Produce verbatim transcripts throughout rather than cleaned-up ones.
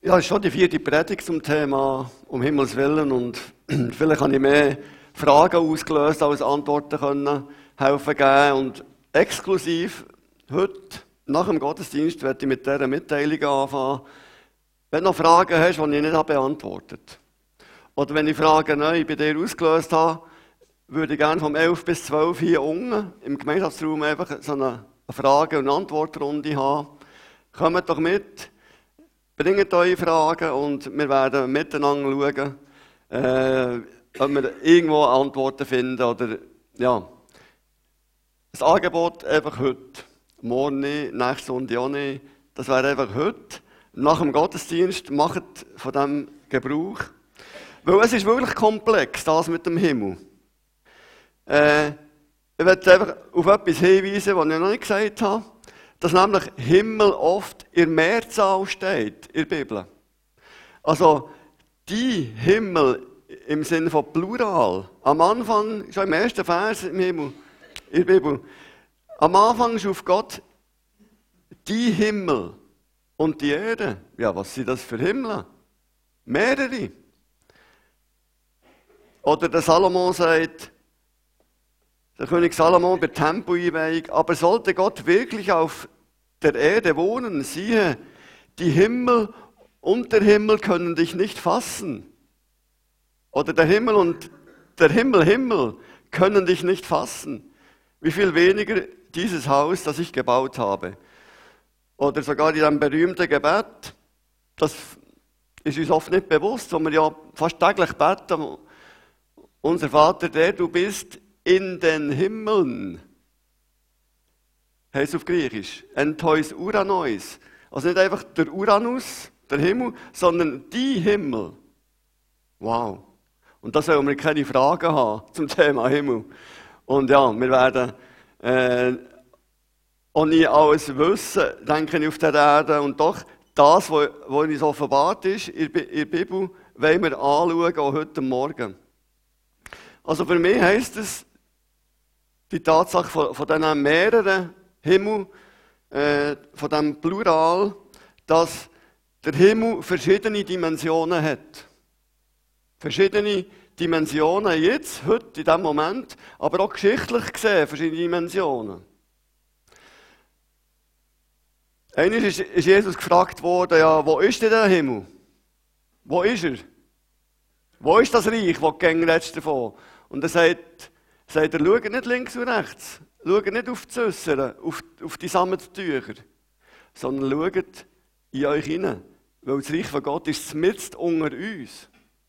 Ja, ist schon die vierte Predigt zum Thema um Himmels Willen und vielleicht habe ich mehr Fragen ausgelöst, als Antworten können helfen geben. Und exklusiv heute, nach dem Gottesdienst, werde ich mit dieser Mitteilung anfangen. Wenn du noch Fragen hast, die ich nicht habe beantwortet oder wenn ich Fragen neu bei dir ausgelöst habe, würde ich gerne vom elf bis zwölf hier unten im Gemeinschaftsraum einfach so eine Frage- und Antwortrunde haben. Kommt doch mit. Bringt eure Fragen und wir werden miteinander schauen, äh, ob wir irgendwo Antworten finden oder ja. Das Angebot einfach heute. Morgen nicht, nächste Sonntag auch nicht. Das wäre einfach heute. Nach dem Gottesdienst macht von diesem Gebrauch. Weil es ist wirklich komplex, das mit dem Himmel. Äh, ich möchte einfach auf etwas hinweisen, was ich noch nicht gesagt habe. Dass nämlich Himmel oft in Mehrzahl steht in der Bibel. Also, die Himmel im Sinne von Plural. Am Anfang, schon im ersten Vers im Himmel, in der Bibel, am Anfang schuf Gott die Himmel und die Erde. Ja, was sind das für Himmel? Mehrere. Oder der Salomo sagt, der König Salomo bei der Tempeleinweihung, aber sollte Gott wirklich auf der Erde wohnen, siehe, die Himmel und der Himmel können dich nicht fassen. Oder der Himmel und der Himmel, Himmel können dich nicht fassen. Wie viel weniger dieses Haus, das ich gebaut habe. Oder sogar in einem berühmten Gebet, das ist uns oft nicht bewusst, wo wir ja fast täglich beten, unser Vater, der du bist, in den Himmeln. Heißt auf Griechisch. Entois Uranois. Also nicht einfach der Uranus, der Himmel, sondern die Himmel. Wow. Und da sollen wir keine Fragen haben zum Thema Himmel. Und ja, wir werden äh, auch nie alles wissen, denke ich, auf der Erde. Und doch, das, was uns offenbart ist in der Bibel, wollen wir anschauen, auch heute Morgen. Also für mich heisst es, die Tatsache von, von diesen mehreren Himmel, äh, von diesem Plural, dass der Himmel verschiedene Dimensionen hat. Verschiedene Dimensionen jetzt, heute, in diesem Moment, aber auch geschichtlich gesehen, verschiedene Dimensionen. Einmal ist, ist Jesus gefragt worden, ja, wo ist denn der Himmel? Wo ist er? Wo ist das Reich, das du redest davon? Und er sagt, sagt er, schaut nicht links und rechts, schaut nicht auf die Äusseren, auf, auf die Sammettücher, sondern schaut in euch hinein, weil das Reich von Gott ist mitten unter uns.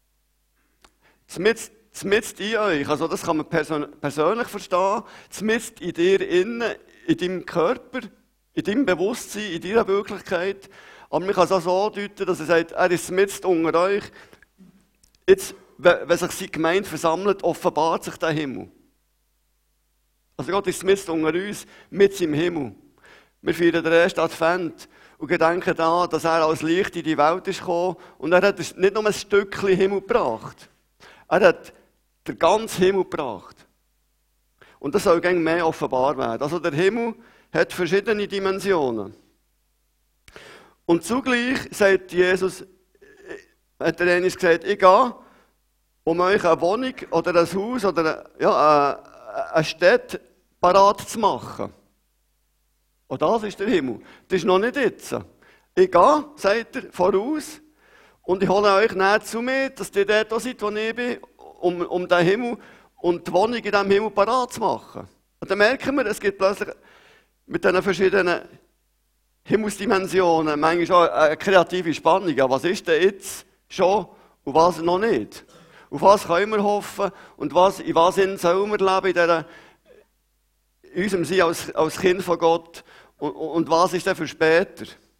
Mitten in euch, also das kann man persön- persönlich verstehen, mitten in dir innen, in deinem Körper, in deinem Bewusstsein, in deiner Wirklichkeit. Aber man kann es auch so deuten, dass er sagt, er ist mitten unter euch. Jetzt, wenn sich seine Gemeinde versammelt, offenbart sich der Himmel. Also Gott ist mitten unter uns, mit im Himmel. Wir feiern den ersten Advent und gedenken daran, dass er als Licht in die Welt ist gekommen und er hat nicht nur ein Stückchen Himmel gebracht. Er hat den ganzen Himmel gebracht. Und das soll gegen mehr offenbar werden. Also der Himmel hat verschiedene Dimensionen. Und zugleich sagt Jesus, hat er einmal gesagt, ich gehe, um euch eine Wohnung oder ein Haus oder ja, eine Stadt parat zu machen. Und das ist der Himmel. Das ist noch nicht jetzt. Ich gehe, sagt er, voraus und ich hole euch näher zu mir, dass ihr dort auch seid, wo ich bin, um, um den Himmel und die Wohnung in diesem Himmel parat zu machen. Und dann merken wir, es gibt plötzlich mit diesen verschiedenen Himmelsdimensionen manchmal schon eine kreative Spannung. Ja, was ist denn jetzt schon und was noch nicht? Auf was können wir hoffen und was, in was sollen wir leben in, dieser, in unserem Sein als, als Kind von Gott und, und was ist denn für später?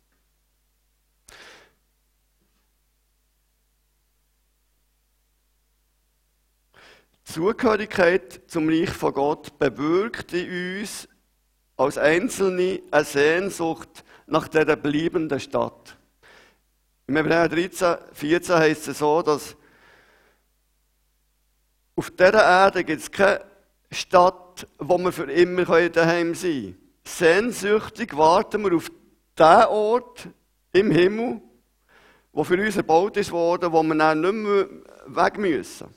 Die Zugehörigkeit zum Reich von Gott bewirkt in uns als Einzelne eine Sehnsucht nach dieser bleibenden Stadt. Im Hebräer dreizehn, vierzehn heisst es so, dass auf dieser Erde gibt es keine Stadt, wo wir für immer daheim sein können. Sehnsüchtig warten wir auf den Ort im Himmel, der für uns erbaut ist worden, wo wir dann nicht mehr weg müssen.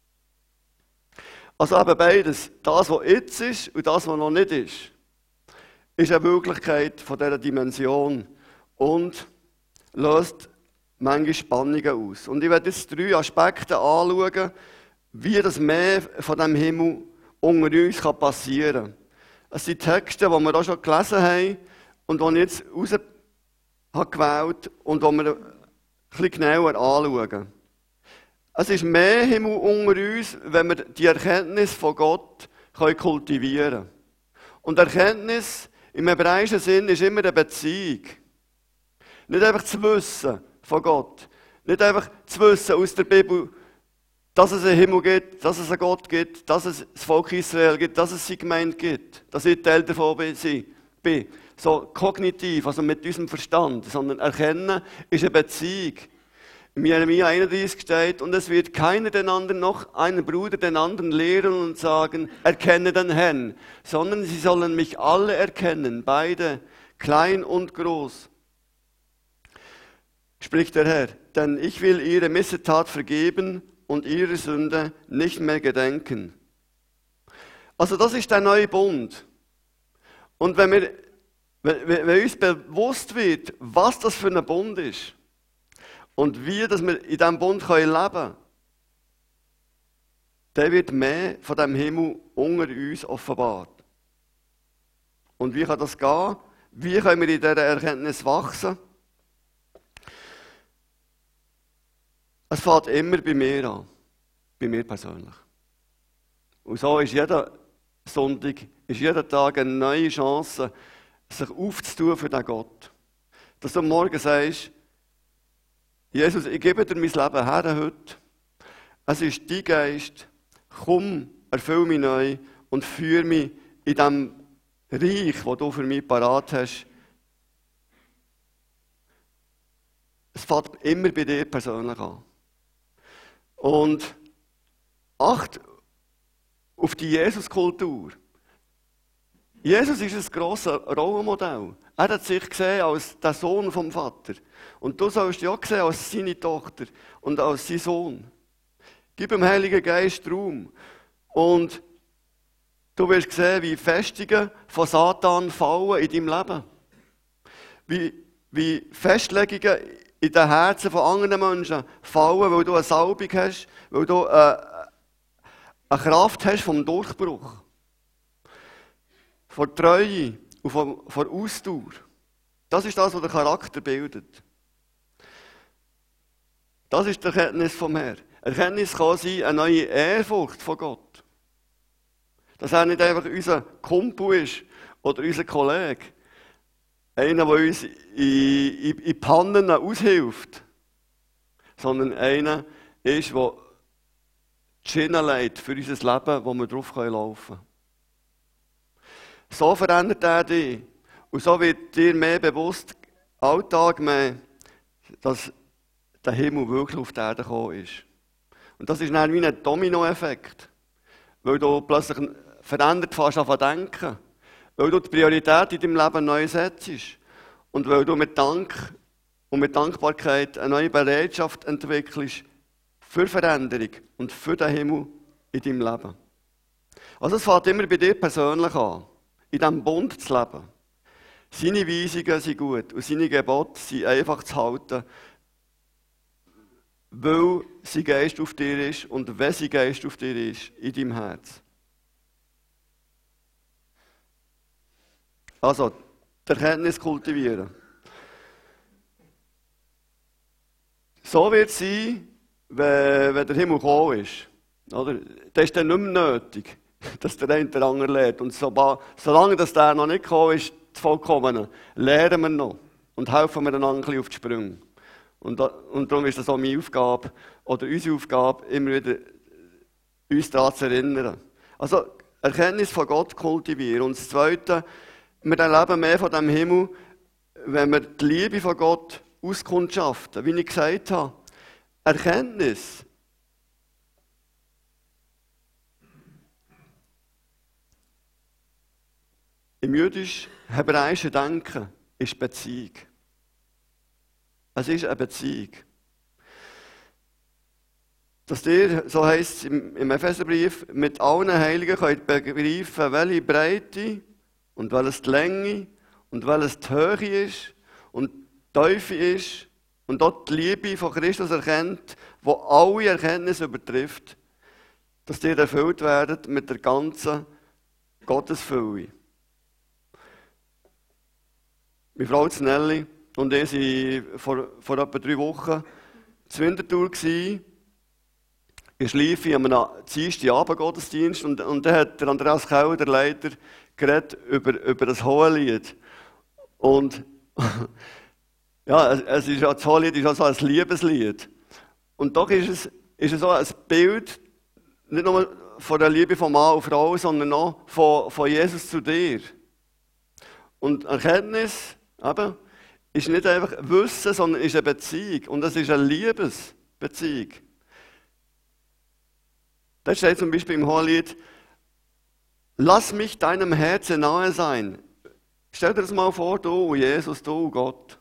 Also eben beides, das, was jetzt ist und das, was noch nicht ist, ist eine Wirklichkeit von dieser Dimension und löst manche Spannungen aus. Und ich werde jetzt drei Aspekte anschauen, wie das mehr von dem Himmel unter uns passieren kann. Es sind Texte, die wir auch schon gelesen haben und die ich jetzt rausgewählt habe und die wir ein bisschen genauer anschauen. Es ist mehr Himmel unter uns, wenn wir die Erkenntnis von Gott kultivieren können. Und Erkenntnis im hebräischen Sinn ist immer eine Beziehung. Nicht einfach zu wissen von Gott. Nicht einfach zu wissen aus der Bibel, dass es einen Himmel gibt, dass es einen Gott gibt, dass es das Volk Israel gibt, dass es seine Gemeinde gibt, dass ich Teil davon bin. So kognitiv, also mit unserem Verstand, sondern erkennen ist eine Beziehung. Im Jeremia einunddreißig steht, und es wird keiner den anderen noch einen Bruder den anderen lehren und sagen, erkenne den Herrn, sondern sie sollen mich alle erkennen, beide, klein und groß. Spricht der Herr, denn ich will ihre Missetat vergeben und ihre Sünde nicht mehr gedenken. Also das ist der neue Bund. Und wenn, wir, wenn, wenn uns bewusst wird, was das für ein Bund ist und wie dass wir in diesem Bund leben können, dann wird mehr von dem Himmel unter uns offenbart. Und wie kann das gehen? Wie können wir in dieser Erkenntnis wachsen? Es fängt immer bei mir an. Bei mir persönlich. Und so ist jeder Sonntag, ist jeder Tag eine neue Chance, sich aufzutun für den Gott. Dass du am Morgen sagst, Jesus, ich gebe dir mein Leben her heute. Es ist dein Geist. Komm, erfüll mich neu und führe mich in diesem Reich, das du für mich parat hast. Es fängt immer bei dir persönlich an. Und acht auf die Jesus-Kultur. Jesus ist ein grosses Rollenmodell. Er hat sich gesehen als der Sohn vom Vater. Und du sollst dich auch sehen als seine Tochter und als sein Sohn. Gib dem Heiligen Geist Raum. Und du wirst sehen, wie Festungen von Satan fallen in deinem Leben. Wie, wie Festlegungen in den Herzen von anderen Menschen fallen, weil du eine Salbung hast, weil du eine, eine Kraft hast vom Durchbruch, von Treue und von, von Ausdauer. Das ist das, was der Charakter bildet. Das ist die Erkenntnis vom Herrn. Erkenntnis kann sein, eine neue Ehrfurcht von Gott. Dass er nicht einfach unser Kumpel ist oder unser Kollege. Einer, der uns in, in, in Pannen aushilft. Sondern einer ist, der die Schiene leitet für unser Leben, wo wir drauf laufen können. So verändert er dich. Und so wird dir mehr bewusst, Alltag mehr, dass der Himmel wirklich auf die Erde gekommen ist. Und das ist dann wie ein Dominoeffekt. Weil du plötzlich verändert fährst an denken. Weil du die Priorität in deinem Leben neu setzt. Und weil du mit Dank und mit Dankbarkeit eine neue Bereitschaft entwickelst für Veränderung und für den Himmel in deinem Leben. Also es fängt immer bei dir persönlich an, in diesem Bund zu leben. Seine Weisungen sind gut und seine Gebote sind einfach zu halten, weil sein Geist auf dir ist und wenn sein Geist auf dir ist, in deinem Herz. Also, die Erkenntnis kultivieren. So wird es sein, wenn, wenn der Himmel gekommen ist. Oder? Das ist dann nicht mehr nötig, dass der eine der andere lernt. Und so, solange das der noch nicht gekommen ist, das Vollkommene, lernen wir noch und helfen wir einander ein bisschen auf die Sprünge. Und, und darum ist das auch meine Aufgabe, oder unsere Aufgabe, immer wieder uns daran zu erinnern. Also, Erkenntnis von Gott kultivieren. Und das Zweite, wir erleben mehr von dem Himmel, wenn wir die Liebe von Gott auskundschaften. Wie ich gesagt habe, Erkenntnis. Im jüdisch-hebräischen Denken ist Beziehung. Es ist eine Beziehung. dass ihr, so heisst es im, im Epheserbrief, mit allen Heiligen könnt begreifen, welche Breite und welches die Länge und welches die Höhe ist und die Tiefe ist und auch die Liebe von Christus erkennt, die alle Erkenntnis übertrifft, dass ihr erfüllt werdet mit der ganzen Gottesfülle. Meine Frau Nelly und ich waren vor, vor etwa drei Wochen zur Winterthur gsi. Ich schleife an einem Dienstagabend-Gottesdienst und, und dann hat der Andreas Keller, der Leiter, geredet über, über das Hohelied. Und ja, es, es ist ja, das Hohelied ist ja so ein Liebeslied. Und doch ist es, ist es so ein Bild, nicht nur von der Liebe von Mann und Frau, sondern auch von, von Jesus zu dir. Und Erkenntnis, eben, ist nicht einfach Wissen, sondern ist eine Beziehung. Und es ist eine Liebesbeziehung. Da steht zum Beispiel im Hohelied, lass mich deinem Herzen nahe sein. Stell dir das mal vor, du Jesus, du Gott.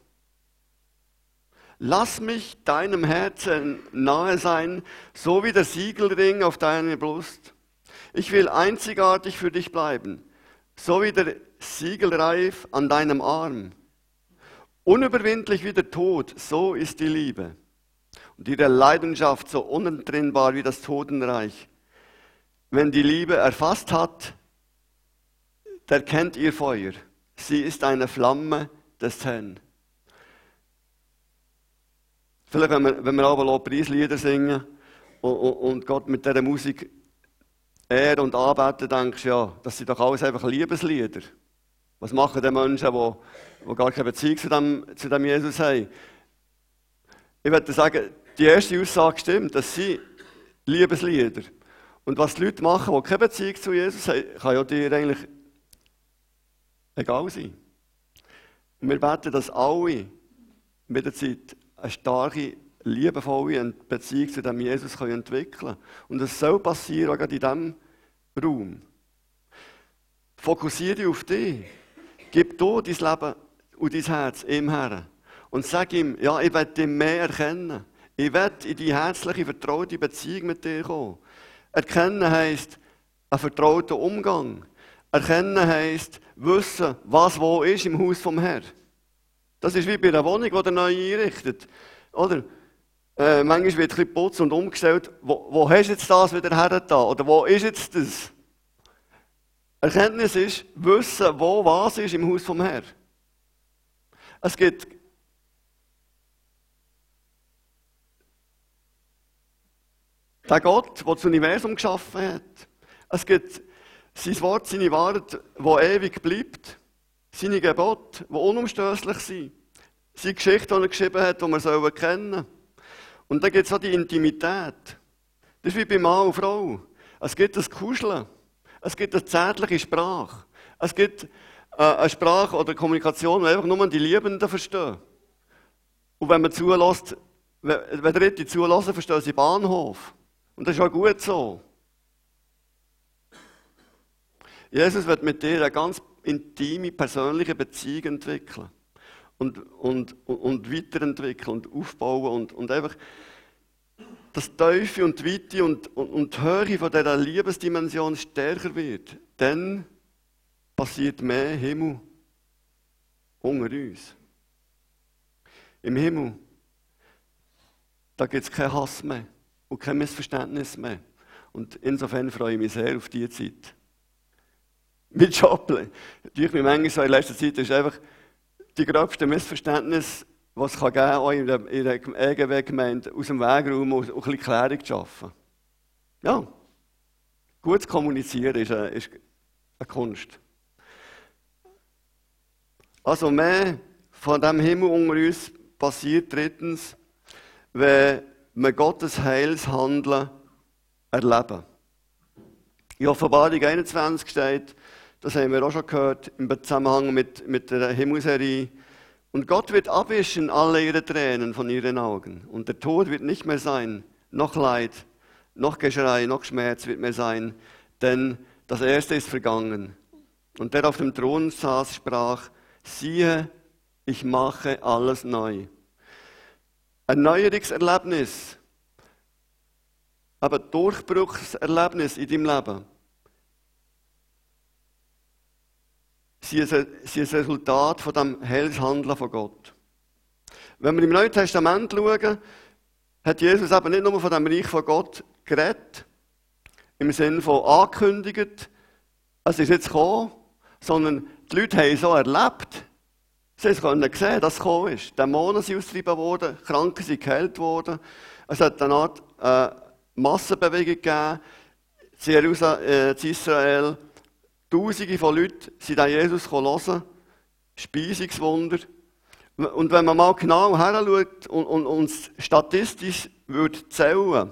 Lass mich deinem Herzen nahe sein, so wie der Siegelring auf deiner Brust. Ich will einzigartig für dich bleiben, so wie der Siegelreif an deinem Arm. Unüberwindlich wie der Tod, so ist die Liebe. Und ihre Leidenschaft so unentrinnbar wie das Totenreich. Wenn die Liebe erfasst hat, der kennt ihr Feuer. Sie ist eine Flamme des Herrn. Vielleicht, wenn wir, wenn wir aber Lobpreislieder singen und, und, und Gott mit dieser Musik ehren und anbeten, denkst du, ja, das sind doch alles einfach Liebeslieder. Was machen die Menschen, die, die gar keine Beziehung zu dem, zu dem Jesus haben? Ich würde sagen, die erste Aussage stimmt, das sind Liebeslieder. Und was die Leute machen, die keine Beziehung zu Jesus haben, kann ja dir eigentlich egal sein. Und wir beten, dass alle mit der Zeit eine starke, liebevolle Beziehung zu dem Jesus entwickeln können. Und das soll passieren, auch gerade in diesem Raum. Fokussiere dich auf dich. Gib du dein Leben und dein Herz ihm her. Und sag ihm, ja, ich will dich mehr erkennen. Ich will in die herzliche, vertraute Beziehung mit dir kommen. Erkennen heisst, ein vertrauter Umgang. Erkennen heisst, wissen, was wo ist im Haus vom Herrn. Das ist wie bei einer Wohnung, die er neu einrichtet. Oder? Äh, manchmal wird ein bisschen geputzt und umgestellt. Wo, wo hast du jetzt das wieder her da? Oder wo ist jetzt das? Erkenntnis ist, wissen, wo was ist im Haus vom Herrn. Es gibt den Gott, der das Universum geschaffen hat. Es gibt sein Wort, seine Wahrheit, die ewig bleibt. Seine Gebote, die unumstößlich sind. Seine Geschichte, die er geschrieben hat, die wir kennen sollen. Und dann gibt es auch die Intimität. Das ist wie bei Mann und Frau. Es gibt das Kuscheln. Es gibt eine zärtliche Sprache. Es gibt äh, eine Sprache oder Kommunikation, die einfach nur die Liebenden verstehen. Und wenn man zulässt, wenn, wenn Dritte zulassen, verstehen sie Bahnhof. Und das ist auch gut so. Jesus wird mit dir eine ganz intime, persönliche Beziehung entwickeln. Und, und, und, und weiterentwickeln und aufbauen. Und, und einfach das Tiefe und die Weite und, und, und die Höhe von dieser Liebesdimension stärker wird. Dann passiert mehr Himmel unter uns. Im Himmel, da gibt es keinen Hass mehr und kein Missverständnis mehr. Und insofern freue ich mich sehr auf diese Zeit. Mit Job, durch mich manchmal so in letzter Zeit, ist einfach die gröbste Missverständnis, was es geben kann, auch in der, in der E G W-Gemeinde, aus dem Wegraum und ein bisschen Klärung zu schaffen. Ja, gut zu kommunizieren ist eine, ist eine Kunst. Also mehr von dem Himmel unter uns passiert drittens, wenn wir Gottes Heilshandeln erleben. In Offenbarung einundzwanzig steht, das haben wir auch schon gehört, im Zusammenhang mit, mit der Himmelserie. Und Gott wird abwischen alle ihre Tränen von ihren Augen. Und der Tod wird nicht mehr sein, noch Leid, noch Geschrei, noch Schmerz wird mehr sein, denn das Erste ist vergangen. Und der auf dem Thron saß, sprach, siehe, ich mache alles neu. Ein Erneuerungserlebnis eben Durchbruchserlebnisse in deinem Leben sind ein Resultat von dem Heilshandeln von Gott. Wenn wir im Neuen Testament schauen, hat Jesus eben nicht nur von dem Reich von Gott geredet, im Sinne von angekündigt, es ist jetzt gekommen, sondern die Leute haben es so erlebt. Sie können sehen, dass es gekommen ist. Dämonen sind ausgetrieben worden, Kranke sind geheilt worden. Es hat eine Art äh, Massenbewegung gegeben in Israel. Tausende von Leuten sind an Jesus hören, Speisungswunder. Und wenn man mal genau heranschaut und, und, und statistisch würde zählen,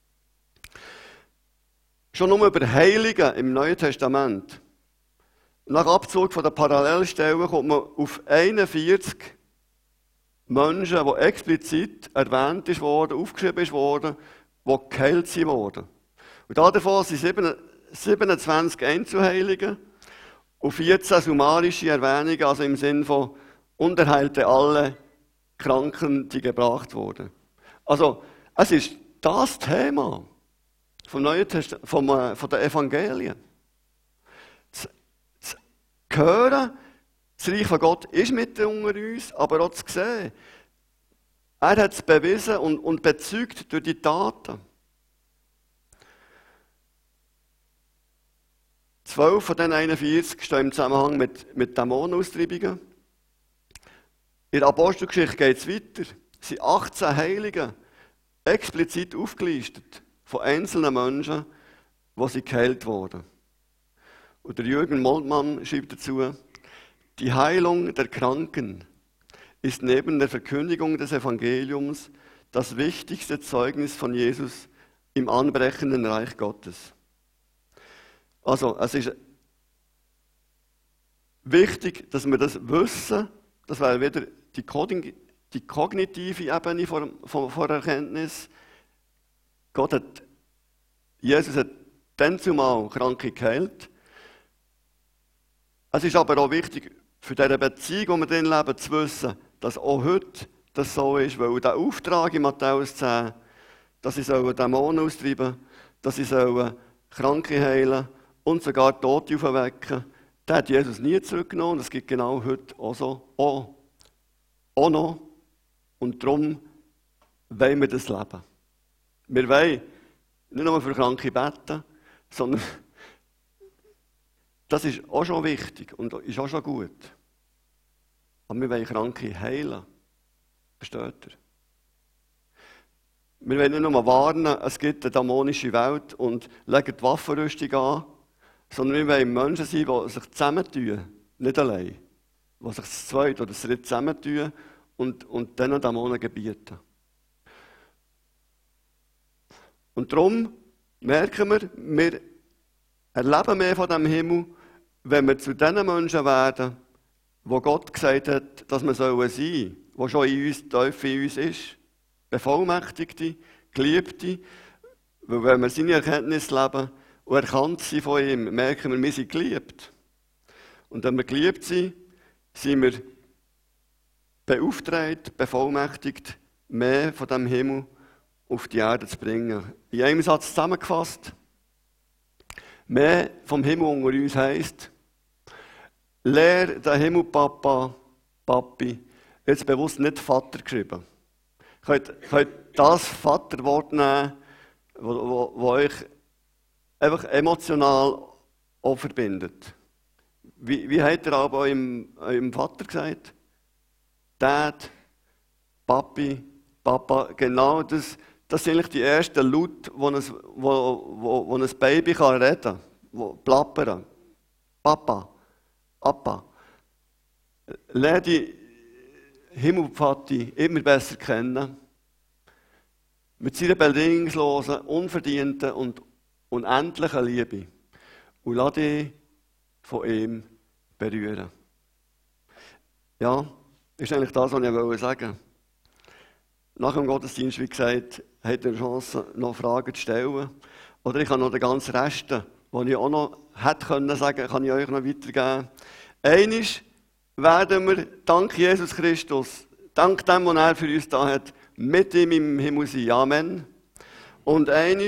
schon nur über Heiligen im Neuen Testament, nach Abzug von der Parallelstellen kommt man auf einundvierzig Menschen, die explizit erwähnt ist worden, aufgeschrieben ist worden, die geheilt sind worden. Und davon sind siebenundzwanzig Einzelheilige und vierzehn summarische Erwähnungen, also im Sinn von unterheilte alle Kranken, die gebracht wurden. Also, es ist das Thema vom Neuen Testament, vom, äh, von den Evangelien. Zu, zu hören, das Reich von Gott ist mitten unter uns, aber auch zu sehen. Er hat es bewiesen und, und bezeugt durch die Taten. Zwölf von den einundvierzig stehen im Zusammenhang mit, mit Dämonenaustreibungen. In der Apostelgeschichte geht es weiter. Es sind achtzehn Heilige explizit aufgelistet von einzelnen Menschen, wo sie geheilt wurden. Und der Jürgen Moltmann schreibt dazu, die Heilung der Kranken ist neben der Verkündigung des Evangeliums das wichtigste Zeugnis von Jesus im anbrechenden Reich Gottes. Also, es ist wichtig, dass wir das wissen, das wäre wieder die, die kognitive Ebene vor, vor, vor Erkenntnis. Gott hat, Jesus hat dann zumal Kranke geheilt. Es ist aber auch wichtig, für diese Beziehung, die wir drin leben, zu wissen, dass auch heute das so ist, weil der Auftrag in Matthäus zehn, dass sie Dämonen austreiben sollen, dass sie Kranke heilen und sogar Tote auferwecken, den hat Jesus nie zurückgenommen. Das gibt genau heute auch so. Auch, auch noch. Und darum wollen wir das leben. Wir wollen nicht nur für Kranke beten, sondern das ist auch schon wichtig und ist auch schon gut. Aber wir wollen Kranke heilen. Versteht ihr? Wir wollen nicht nur warnen, es gibt eine dämonische Welt und legen die Waffenrüstung an, sondern wir wollen Menschen sein, die sich zusammentun, nicht allein. Die sich das Zweite oder das Dritte zusammentun und, und diesen Dämonen gebieten. Und darum merken wir, wir erleben mehr von dem Himmel, wenn wir zu den Menschen werden, wo Gott gesagt hat, dass wir sein sollen, wo schon in uns, tief in uns ist. Bevollmächtigte, Geliebte. Weil wenn wir seine Erkenntnis leben und erkannt sind von ihm, merken wir, wir sind geliebt. Und wenn wir geliebt sind, sind wir beauftragt, bevollmächtigt, mehr von dem Himmel auf die Erde zu bringen. In einem Satz zusammengefasst, mehr vom Himmel unter uns heisst, lehr den Himmel, Papa, Papi, jetzt bewusst nicht Vater geschrieben. Ihr könnt, könnt das Vaterwort nehmen, wo, wo, wo euch einfach emotional auch verbindet. Wie, wie hat er aber eurem, eurem Vater gesagt? Dad, Papi, Papa, genau das, das sind eigentlich die ersten Laute, wo ein, wo, wo, wo ein Baby kann reden kann, wo plappern. Papa, Papa. Lerne die Himmelpfati immer besser kennen. Mit seiner bedingungslosen, unverdienten und unendlichen Liebe. Und lass dich von ihm berühren. Ja, das ist eigentlich das, was ich sagen wollte. Nach dem Gottesdienst, wie gesagt, habt ihr die Chance, noch Fragen zu stellen. Oder ich kann noch den ganzen Rest, den ich auch noch hätte können sagen, kann ich euch noch weitergeben. Eines werden wir, dank Jesus Christus, dank dem, was er für uns da hat, mit ihm im Himmel sein. Amen. Und eines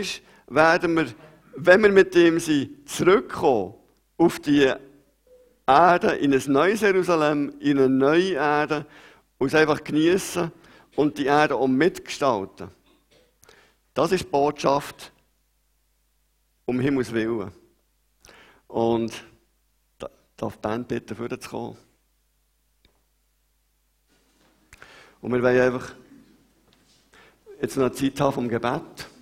werden wir, wenn wir mit ihm sind, zurückkommen auf die Erde, in ein neues Jerusalem, in eine neue Erde, und es einfach genießen und die Erde auch mitgestalten. Das ist die Botschaft um Himmels Willen. Und da darf die Band bitten, vorzukommen. Und wir wollen einfach jetzt noch eine Zeit haben vom Gebet.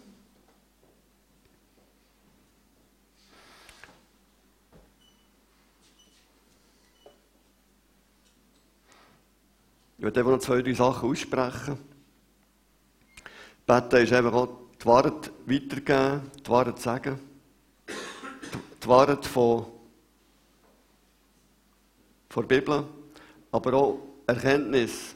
Ich werde einfach noch zwei, drei Sachen aussprechen. Beten ist einfach auch die Wahrheit weitergeben, die Wahrheit sagen. Die Wahrheit von, von der Bibel, aber auch Erkenntnis.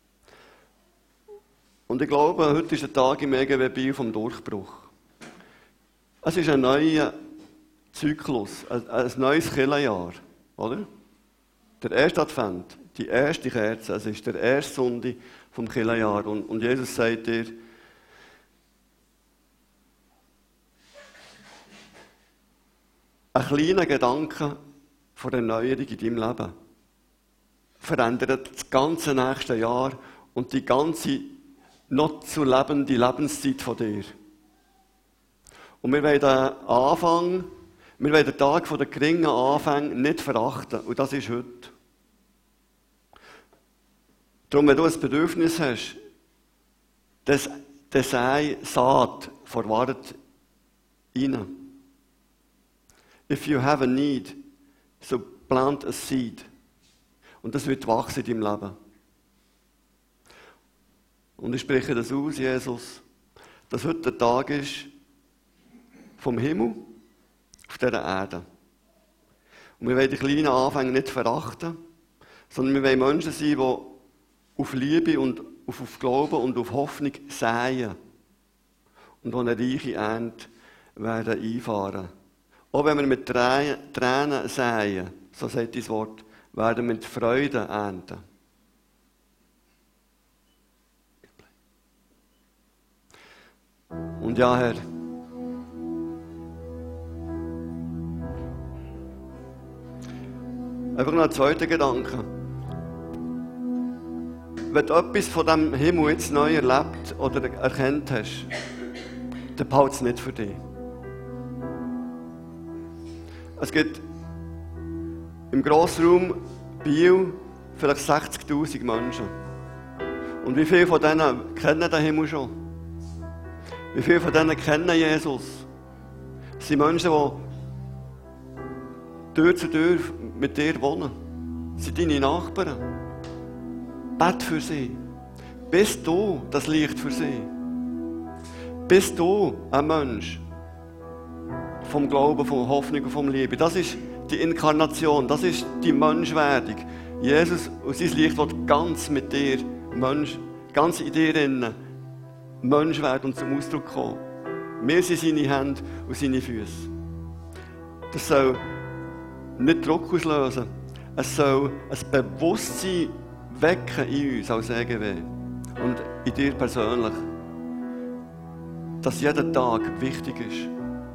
Und ich glaube, heute ist ein Tag im E G W Biel vom Durchbruch. Es ist ein neuer Zyklus, ein, ein neues Kirchenjahr, oder? Der erste Advent, die erste Kerze, es ist der erste Sonntag vom Kirchenjahr. Und, und Jesus sagt dir, ein kleiner Gedanke von der Erneuerung in deinem Leben verändert das ganze nächste Jahr und die ganze noch zu lebende Lebenszeit von dir. Und wir wollen den Anfang, wir wollen den Tag der geringen Anfänge nicht verachten. Und das ist heute. Darum, wenn du ein Bedürfnis hast, das, das sei Saat vor Wahrheit rein. If you have a need, so plant a seed. Und das wird wachsen in deinem Leben. Und ich spreche das aus, Jesus, dass heute der Tag ist vom Himmel auf dieser Erde. Und wir wollen die kleinen Anfänge nicht verachten, sondern wir wollen Menschen sein, die auf Liebe und auf, auf Glauben und auf Hoffnung säen und die eine reiche Ernte werden einfahren. Auch wenn wir mit Tränen säen, so sagt das Wort, werden wir mit Freude ernten. Und ja, Herr, einfach noch ein zweiter Gedanke. Wenn du etwas von diesem Himmel jetzt neu erlebt oder erkannt hast, dann behalt es nicht für dich. Es gibt im Grossraum Biel vielleicht sechzigtausend Menschen. Und wie viele von denen kennen den Himmel schon? Wie viele von denen kennen Jesus? Es sind Menschen, die Tür zu Tür mit dir wohnen. Es sind deine Nachbarn. Bet für sie. Bist du das Licht für sie? Bist du ein Mensch vom Glauben, von Hoffnung und vom Liebe? Das ist die Inkarnation, das ist die Menschwerdung. Jesus und sein Licht wird ganz mit dir, Mensch, ganz in dir innen, Mensch werden und zum Ausdruck kommen. Wir sind seine Hände und seine Füße. Das soll nicht Druck auslösen. Es soll ein Bewusstsein wecken in uns als E G W und in dir persönlich, dass jeder Tag wichtig ist.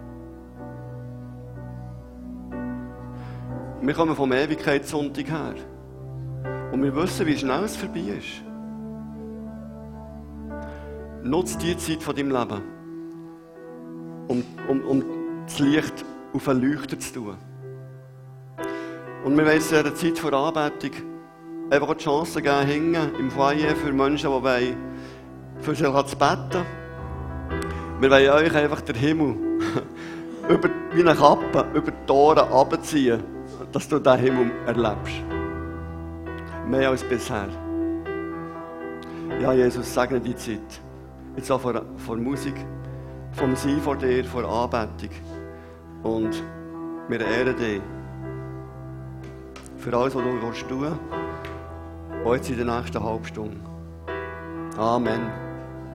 Wir kommen vom Ewigkeitssonntag her und wir wissen, wie schnell es vorbei ist. Nutz die Zeit von deinem Leben, um, um, um das Licht auf einen Leuchter zu tun. Und wir wollen in dieser Zeit vor Anbetung einfach die Chance geben, hängen im Foyer für Menschen, die wollen, für sie zu beten. Wir wollen euch einfach den Himmel über, wie eine Kappe über die Tore runterziehen, dass du diesen Himmel erlebst. Mehr als bisher. Ja, Jesus, segne die Zeit. Jetzt auch vor, vor Musik, vom Sein vor dir, vor Anbetung. Und wir ehren dich für alles, was du tun willst, auch jetzt in der nächsten halben Stunde. Amen.